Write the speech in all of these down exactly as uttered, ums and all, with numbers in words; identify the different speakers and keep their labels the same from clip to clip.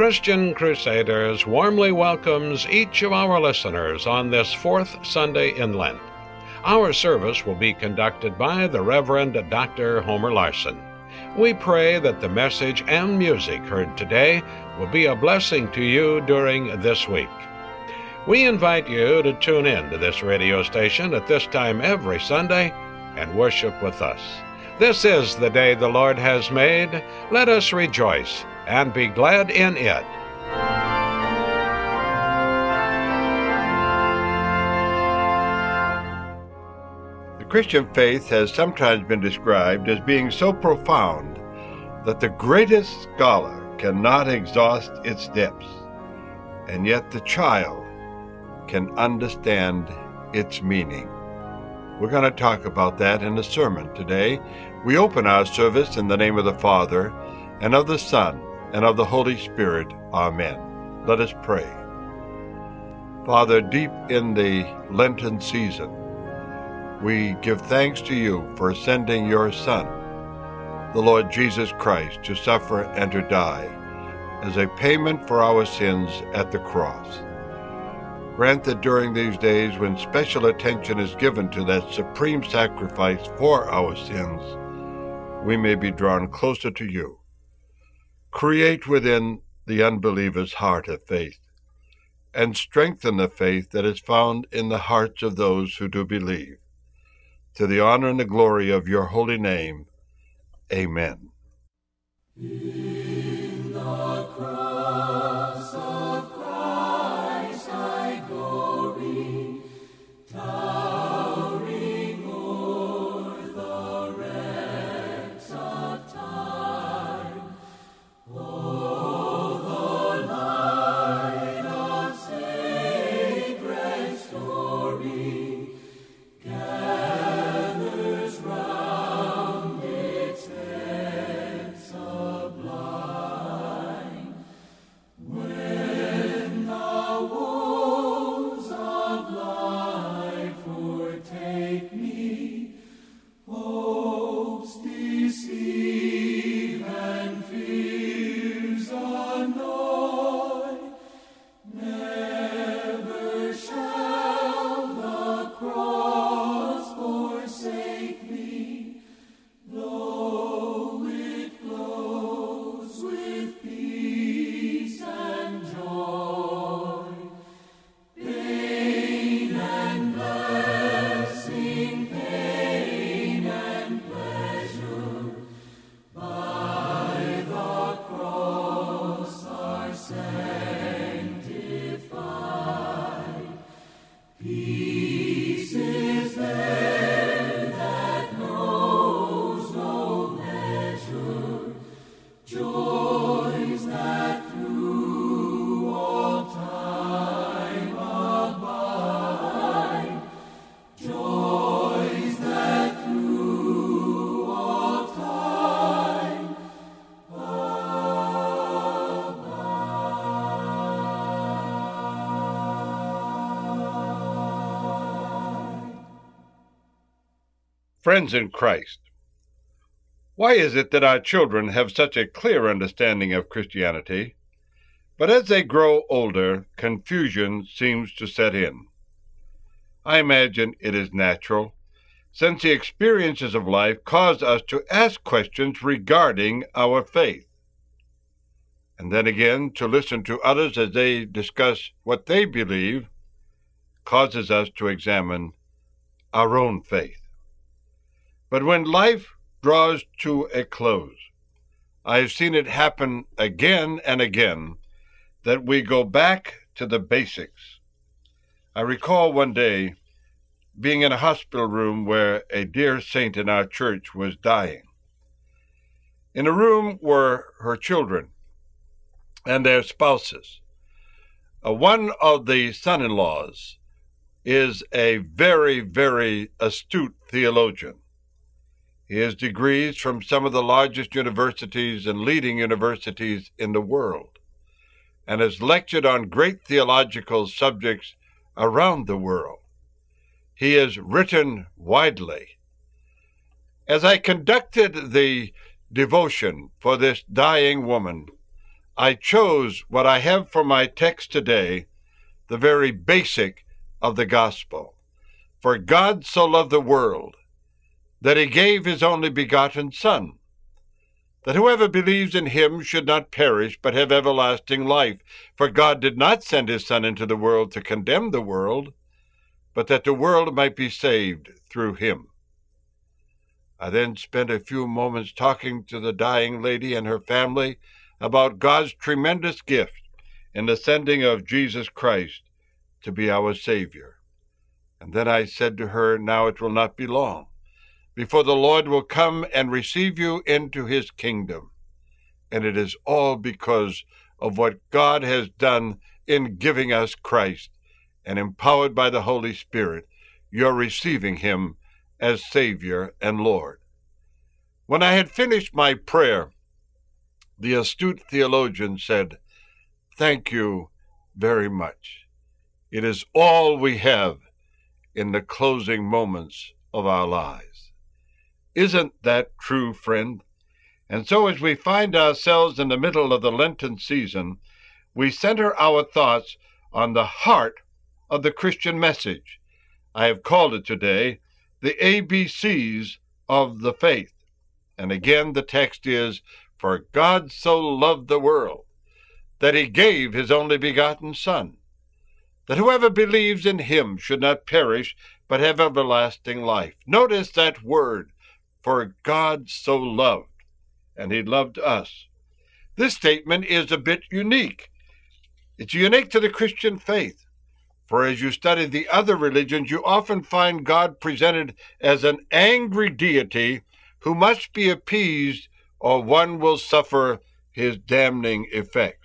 Speaker 1: Christian Crusaders warmly welcomes each of our listeners on this fourth Sunday in Lent. Our service will be conducted by the Reverend Doctor Homer Larson. We pray that the message and music heard today will be a blessing to you during this week. We invite you to tune in to this radio station at this time every Sunday and worship with us. This is the day the Lord has made. Let us rejoice and be glad in it.
Speaker 2: The Christian faith has sometimes been described as being so profound that the greatest scholar cannot exhaust its depths, and yet the child can understand its meaning. We're going to talk about that in the sermon today. We open our service in the name of the Father, and of the Son, and of the Holy Spirit. Amen. Let us pray. Father, deep in the Lenten season, we give thanks to you for sending your Son, the Lord Jesus Christ, to suffer and to die as a payment for our sins at the cross. Grant that during these days, when special attention is given to that supreme sacrifice for our sins, we may be drawn closer to you. Create within the unbeliever's heart of faith, and strengthen the faith that is found in the hearts of those who do believe. To the honor and the glory of your holy name. Amen. In the cross of Christ I glory, towering o'er the wrecks of time. Oh, the light of sacred story gathers round its head sublime. When the woes of life o'ertake me, hopes deceive and fears annoy, never shall the cross forsake me, though it glows with peace and joy. Pain and blessing, pain and pleasure, by the cross are sanctified. Peace is there that knows no measure, joys that through all time abide, joys that through all time abide. Friends in Christ, why is it that our children have such a clear understanding of Christianity, but as they grow older, confusion seems to set in? I imagine it is natural, since the experiences of life cause us to ask questions regarding our faith. And then again, to listen to others as they discuss what they believe causes us to examine our own faith. But when life draws to a close, I have seen it happen again and again that we go back to the basics. I recall one day being in a hospital room where a dear saint in our church was dying. In the room were her children and their spouses. Uh, one of the son-in-laws is a very, very astute theologian. He has degrees from some of the largest universities and leading universities in the world, and has lectured on great theological subjects around the world. He has written widely. As I conducted the devotion for this dying woman, I chose what I have for my text today, the very basic of the gospel. For God so loved the world that he gave his only begotten Son, that whoever believes in him should not perish, but have everlasting life. For God did not send his Son into the world to condemn the world, but that the world might be saved through him. I then spent a few moments talking to the dying lady and her family about God's tremendous gift in the sending of Jesus Christ to be our Savior. And then I said to her, now it will not be long before the Lord will come and receive you into his kingdom. And it is all because of what God has done in giving us Christ, and empowered by the Holy Spirit, you're receiving him as Savior and Lord. When I had finished my prayer, the astute theologian said, thank you very much. It is all we have in the closing moments of our lives. Isn't that true, friend? And so as we find ourselves in the middle of the Lenten season, we center our thoughts on the heart of the Christian message. I have called it today the A B Cs of the faith. And again, the text is, for God so loved the world that he gave his only begotten Son, that whoever believes in him should not perish, but have everlasting life. Notice that word, for God so loved, and he loved us. This statement is a bit unique. It's unique to the Christian faith, for as you study the other religions, you often find God presented as an angry deity who must be appeased, or one will suffer his damning effects.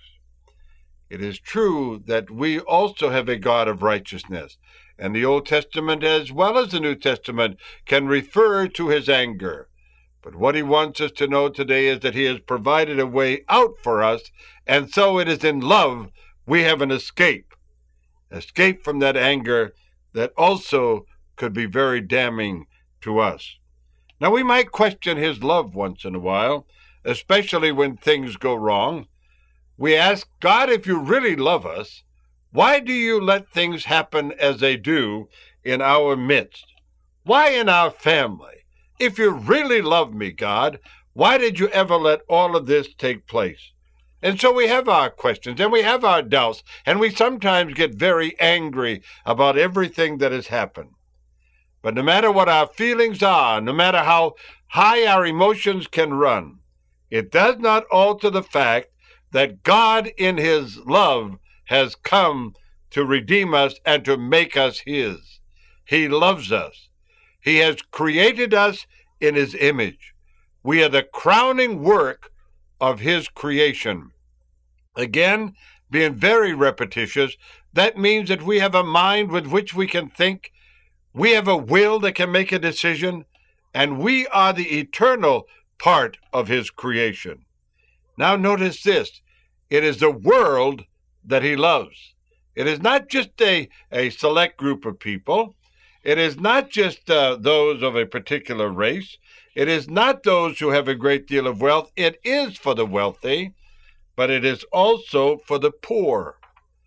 Speaker 2: It is true that we also have a God of righteousness, and the Old Testament as well as the New Testament can refer to his anger. But what he wants us to know today is that he has provided a way out for us, and so it is in love we have an escape. Escape from that anger that also could be very damning to us. Now, we might question his love once in a while, especially when things go wrong. We ask, God, if you really love us, why do you let things happen as they do in our midst? Why in our family? If you really love me, God, why did you ever let all of this take place? And so we have our questions, and we have our doubts, and we sometimes get very angry about everything that has happened. But no matter what our feelings are, no matter how high our emotions can run, it does not alter the fact that God in his love has come to redeem us and to make us his. He loves us. He has created us in his image. We are the crowning work of his creation. Again, being very repetitious, that means that we have a mind with which we can think, we have a will that can make a decision, and we are the eternal part of his creation. Now notice this, it is the world that he loves. It is not just a, a select group of people. It is not just uh, those of a particular race. It is not those who have a great deal of wealth. It is for the wealthy, but it is also for the poor.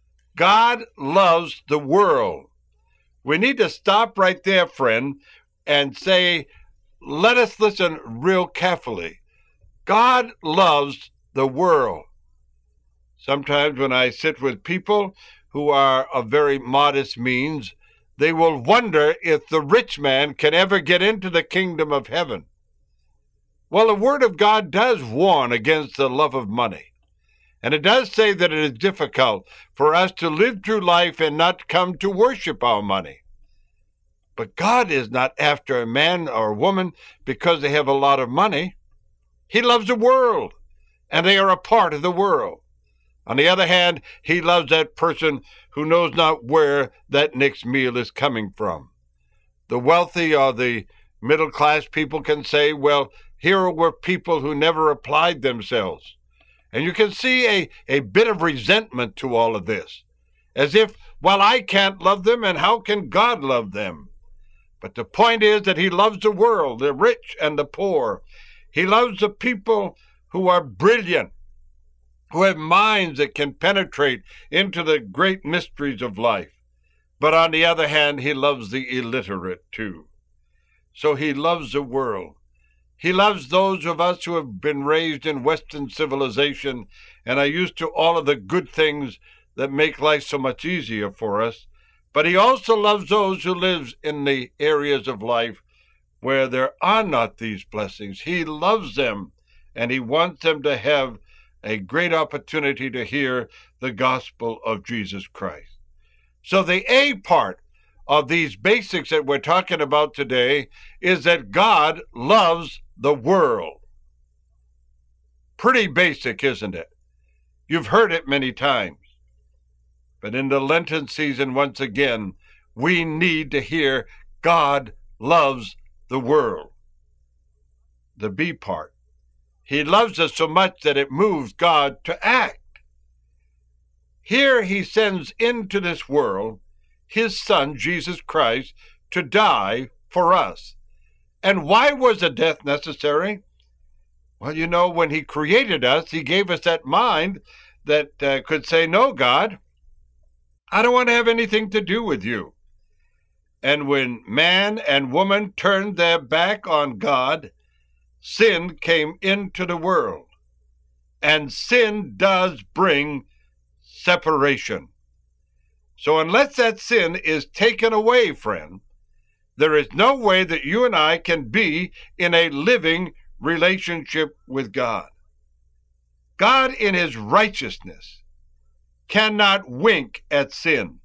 Speaker 2: God loves the world. We need to stop right there, friend, and say, let us listen real carefully. God loves the world. Sometimes when I sit with people who are of very modest means, they will wonder if the rich man can ever get into the kingdom of heaven. Well, the Word of God does warn against the love of money. And it does say that it is difficult for us to live through life and not come to worship our money. But God is not after a man or a woman because they have a lot of money. He loves the world, and they are a part of the world. On the other hand, he loves that person who knows not where that next meal is coming from. The wealthy or the middle-class people can say, well, here were people who never applied themselves. And you can see a, a bit of resentment to all of this, as if, well, I can't love them, and how can God love them? But the point is that he loves the world, the rich and the poor. He loves the people who are brilliant. who have minds that can penetrate into the great mysteries of life. But on the other hand, he loves the illiterate too. So he loves the world. He loves those of us who have been raised in Western civilization and are used to all of the good things that make life so much easier for us. But he also loves those who live in the areas of life where there are not these blessings. He loves them, and he wants them to have a great opportunity to hear the gospel of Jesus Christ. So the A part of these basics that we're talking about today is that God loves the world. Pretty basic, isn't it? You've heard it many times. But in the Lenten season, once again, we need to hear God loves the world. The B part. He loves us so much that it moves God to act. Here he sends into this world his Son, Jesus Christ, to die for us. And why was a death necessary? Well, you know, when he created us, he gave us that mind that uh, could say, no, God, I don't want to have anything to do with you. And when man and woman turned their back on God, sin came into the world. And sin does bring separation. So unless that sin is taken away, friend, there is no way that you and I can be in a living relationship with God. God in his righteousness cannot wink at sin.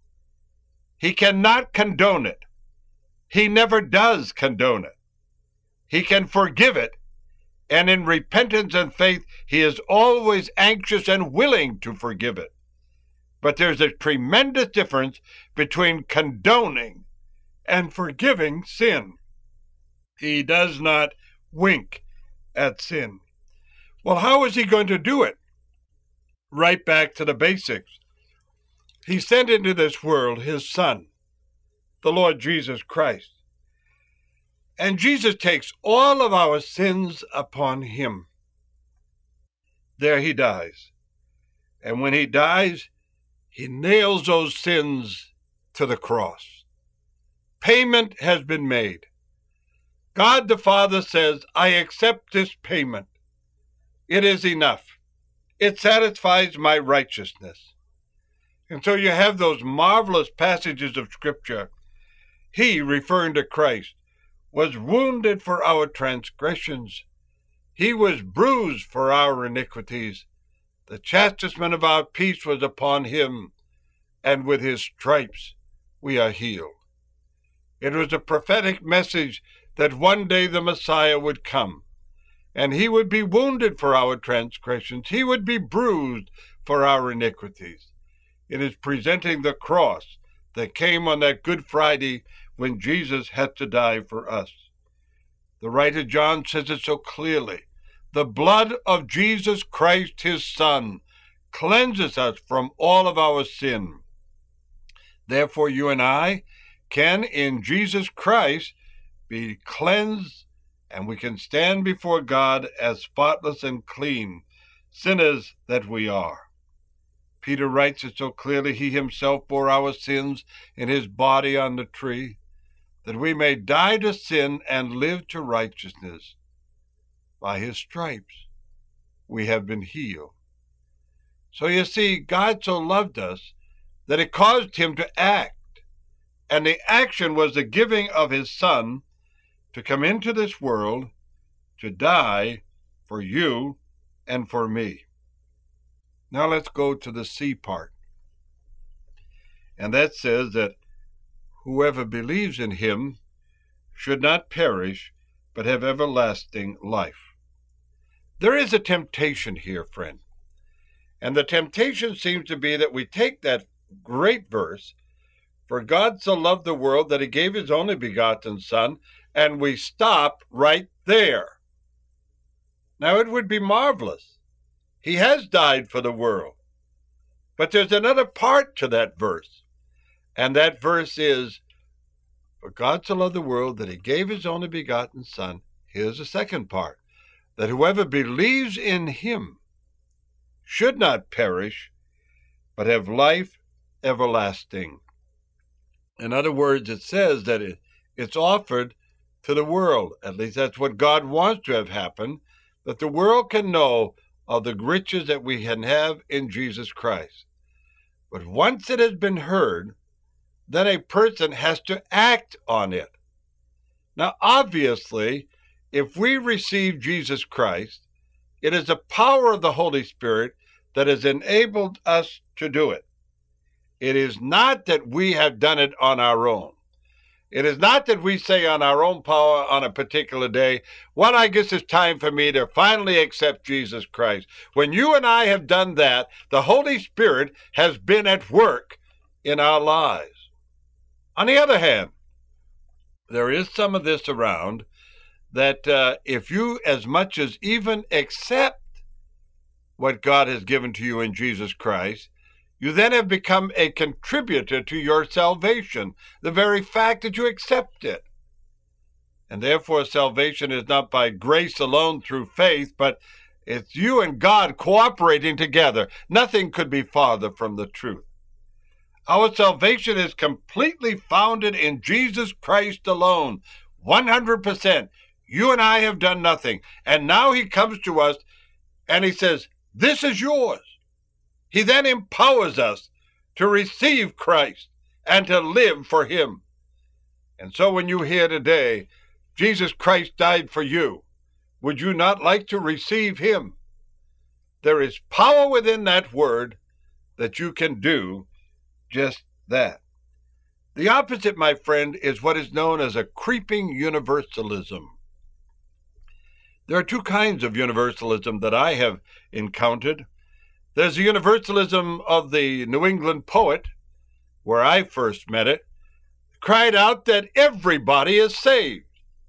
Speaker 2: He cannot condone it. He never does condone it. He can forgive it, and in repentance and faith, he is always anxious and willing to forgive it. But there's a tremendous difference between condoning and forgiving sin. He does not wink at sin. Well, how is he going to do it? Right back to the basics. He sent into this world his Son, the Lord Jesus Christ. And Jesus takes all of our sins upon him. There he dies. And when he dies, he nails those sins to the cross. Payment has been made. God the Father says, I accept this payment. It is enough. It satisfies my righteousness. And so you have those marvelous passages of Scripture. He, referring to Christ, was wounded for our transgressions. He was bruised for our iniquities. The chastisement of our peace was upon him, and with his stripes we are healed. It was a prophetic message that one day the Messiah would come, and he would be wounded for our transgressions. He would be bruised for our iniquities. It is presenting the cross that came on that Good Friday when Jesus had to die for us. The writer John says it so clearly. The blood of Jesus Christ, his Son, cleanses us from all of our sin. Therefore, you and I can, in Jesus Christ, be cleansed, and we can stand before God as spotless and clean, sinners that we are. Peter writes it so clearly, he himself bore our sins in his body on the tree, that we may die to sin and live to righteousness. By his stripes we have been healed. So you see, God so loved us that it caused him to act. And the action was the giving of his Son to come into this world to die for you and for me. Now let's go to the C part. And that says that whoever believes in him should not perish, but have everlasting life. There is a temptation here, friend. And the temptation seems to be that we take that great verse, for God so loved the world that he gave his only begotten Son, and we stop right there. Now it would be marvelous. He has died for the world. But there's another part to that verse. And that verse is, for God so loved the world that he gave his only begotten Son. Here's the second part, that whoever believes in him should not perish, but have life everlasting. In other words, it says that it, it's offered to the world. At least that's what God wants to have happen, that the world can know of the riches that we can have in Jesus Christ. But once it has been heard, then a person has to act on it. Now, obviously, if we receive Jesus Christ, it is the power of the Holy Spirit that has enabled us to do it. It is not that we have done it on our own. It is not that we say on our own power on a particular day, well, I guess it's time for me to finally accept Jesus Christ. When you and I have done that, the Holy Spirit has been at work in our lives. On the other hand, there is some of this around that uh, if you as much as even accept what God has given to you in Jesus Christ, you then have become a contributor to your salvation, the very fact that you accept it. And therefore, salvation is not by grace alone through faith, but it's you and God cooperating together. Nothing could be farther from the truth. Our salvation is completely founded in Jesus Christ alone, one hundred percent. You and I have done nothing. And now he comes to us and he says, this is yours. He then empowers us to receive Christ and to live for him. And so when you hear today, Jesus Christ died for you, would you not like to receive him? There is power within that word that you can do just that. The opposite, my friend, is what is known as a creeping universalism. There are two kinds of universalism that I have encountered. There's the universalism of the New England poet, where I first met it, cried out that everybody is saved.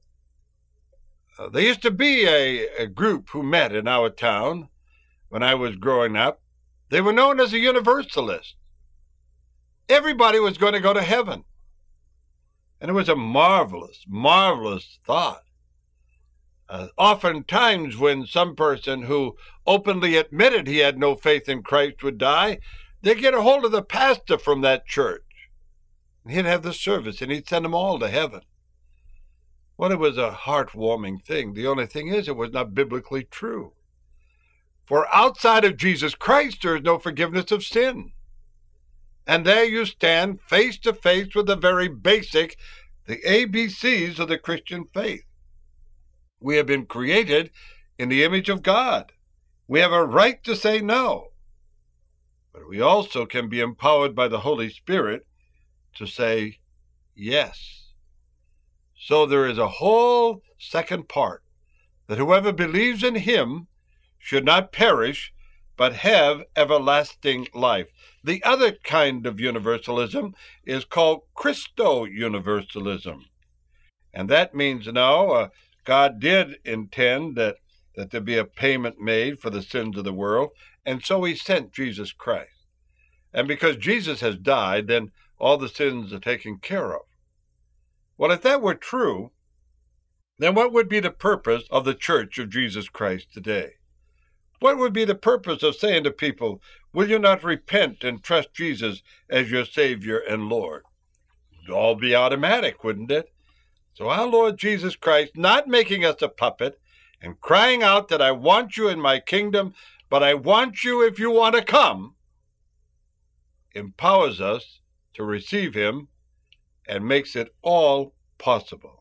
Speaker 2: Uh, there used to be a, a group who met in our town when I was growing up. They were known as the Universalists. Everybody was going to go to heaven. And it was a marvelous, marvelous thought. Uh, oftentimes when some person who openly admitted he had no faith in Christ would die, they'd get a hold of the pastor from that church. And he'd have the service, and he'd send them all to heaven. Well, it was a heartwarming thing. The only thing is, it was not biblically true. For outside of Jesus Christ, there is no forgiveness of sin. And there you stand face to face with the very basic, the A B Cs of the Christian faith. We have been created in the image of God. We have a right to say no. But we also can be empowered by the Holy Spirit to say yes. So there is a whole second part, that whoever believes in him should not perish, but have everlasting life. The other kind of universalism is called Christo-universalism. And that means now uh, God did intend that, that there be a payment made for the sins of the world, and so he sent Jesus Christ. And because Jesus has died, then all the sins are taken care of. Well, if that were true, then what would be the purpose of the Church of Jesus Christ today? What would be the purpose of saying to people, will you not repent and trust Jesus as your Savior and Lord? It would all be automatic, wouldn't it? So our Lord Jesus Christ, not making us a puppet and crying out that I want you in my kingdom, but I want you if you want to come, empowers us to receive him and makes it all possible.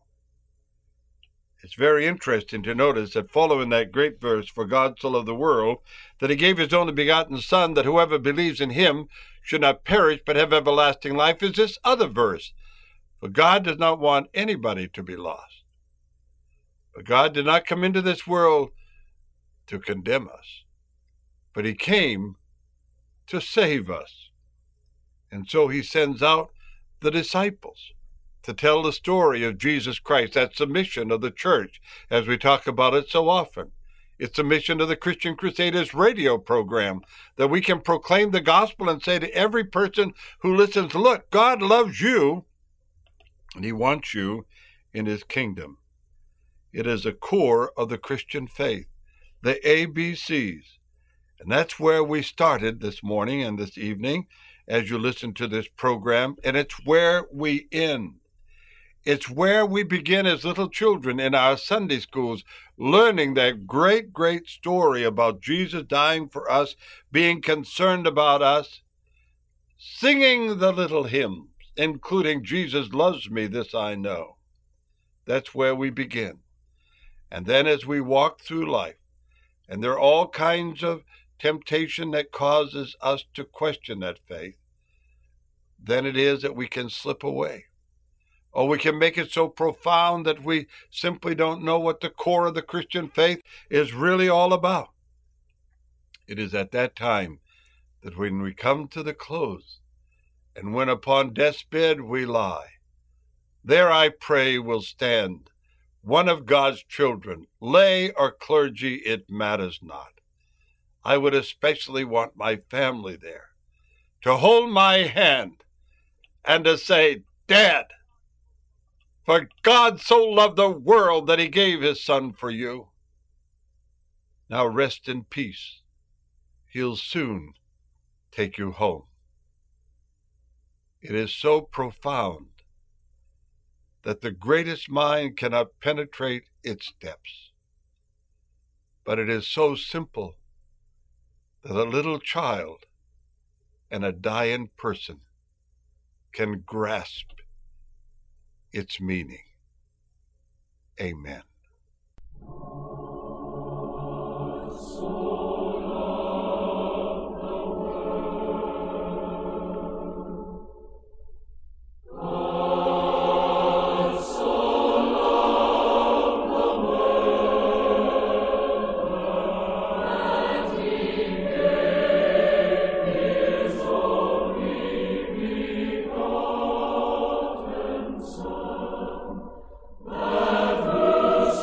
Speaker 2: It's very interesting to notice that following that great verse, for God so loved the world, that he gave his only begotten Son, that whoever believes in him should not perish but have everlasting life, is this other verse. For God does not want anybody to be lost. But God did not come into this world to condemn us, but he came to save us. And so he sends out the disciples to tell the story of Jesus Christ, that submission of the church, as we talk about it so often. It's the mission of the Christian Crusaders radio program, that we can proclaim the gospel and say to every person who listens, look, God loves you, and he wants you in his kingdom. It is a core of the Christian faith, the A B Cs. And that's where we started this morning and this evening as you listen to this program, and it's where we end. It's where we begin as little children in our Sunday schools, learning that great, great story about Jesus dying for us, being concerned about us, singing the little hymns, including Jesus Loves Me, This I Know. That's where we begin. And then as we walk through life, and there are all kinds of temptation that causes us to question that faith, then it is that we can slip away. Or we can make it so profound that we simply don't know what the core of the Christian faith is really all about. It is at that time that when we come to the close, and when upon death's bed we lie, there I pray will stand one of God's children, lay or clergy, it matters not. I would especially want my family there to hold my hand and to say, Dad, for God so loved the world that he gave his son for you. Now rest in peace. He'll soon take you home. It is so profound that the greatest mind cannot penetrate its depths. But it is so simple that a little child and a dying person can grasp its meaning. Amen.
Speaker 3: That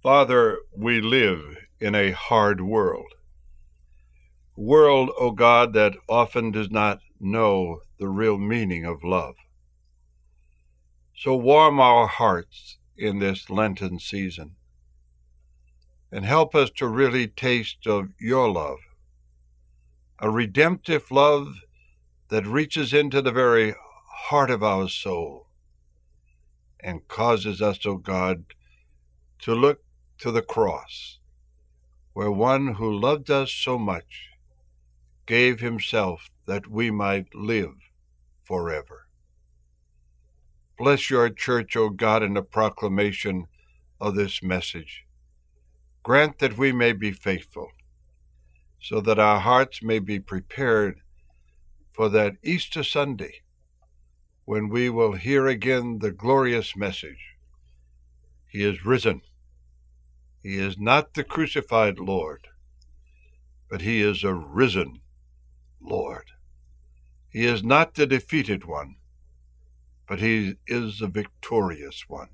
Speaker 2: Father, we live in a hard world. World, O God, that often does not know the real meaning of love. So warm our hearts in this Lenten season and help us to really taste of your love, a redemptive love that reaches into the very heart of our soul and causes us, O God, to look to the cross, where one who loved us so much gave himself that we might live forever. Bless your church, O God, in the proclamation of this message. Grant that we may be faithful, so that our hearts may be prepared for that Easter Sunday, when we will hear again the glorious message. He is risen. He is not the crucified Lord, but he is a risen Lord. He is not the defeated one, but he is the victorious one,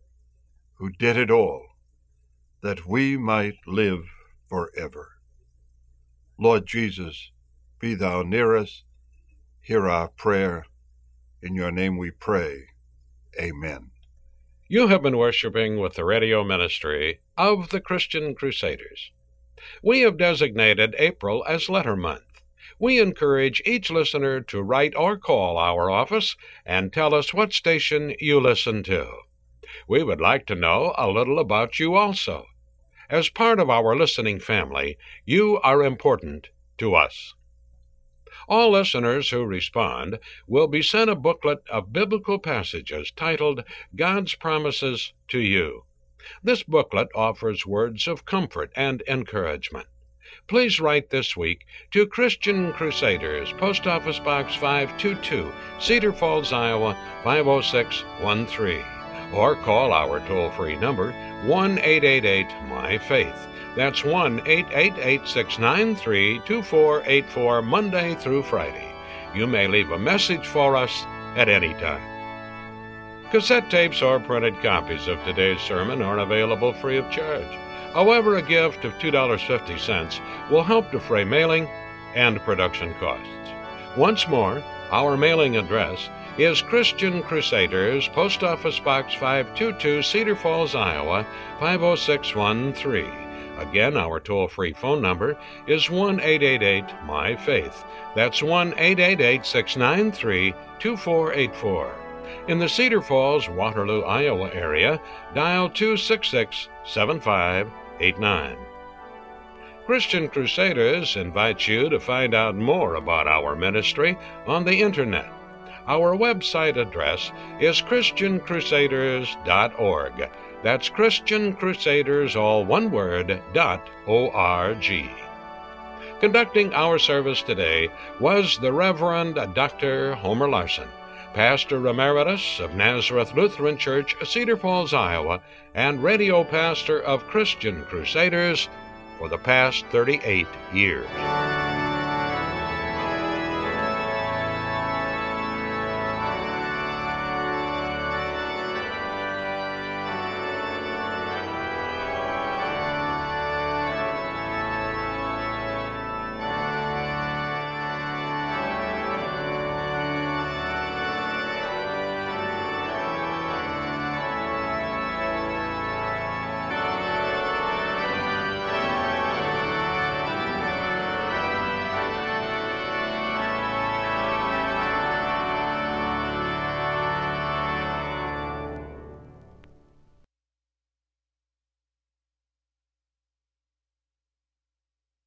Speaker 2: who did it all, that we might live forever. Lord Jesus, be thou near us. Hear our prayer. In your name we pray. Amen.
Speaker 1: You have been worshiping with the radio ministry of the Christian Crusaders. We have designated April as Letter Month. We encourage each listener to write or call our office and tell us what station you listen to. We would like to know a little about you also. As part of our listening family, you are important to us. All listeners who respond will be sent a booklet of biblical passages titled God's Promises to You. This booklet offers words of comfort and encouragement. Please write this week to Christian Crusaders, Post Office Box five two two, Cedar Falls, Iowa five oh six one three, or call our toll-free number one eight eight eight M Y Faith. That's one eight eight eight, six nine three, two four eight four, Monday through Friday. You may leave a message for us at any time. Cassette tapes or printed copies of today's sermon are available free of charge. However, a gift of two dollars and fifty cents will help defray mailing and production costs. Once more, our mailing address is Christian Crusaders, Post Office Box five two two, Cedar Falls, Iowa five oh six one three. Again, our toll-free phone number is one eight eight eight M Y Faith. That's one eight eight eight, six nine three, two four eight four. In the Cedar Falls, Waterloo, Iowa area, dial two six six, seven five eight nine. Christian Crusaders invites you to find out more about our ministry on the Internet. Our website address is Christian Crusaders dot org. That's Christian Crusaders, all one word, dot O R G. Conducting our service today was the Reverend Doctor Homer Larson, Pastor Emeritus of Nazareth Lutheran Church, Cedar Falls, Iowa, and radio pastor of Christian Crusaders for the past thirty-eight years.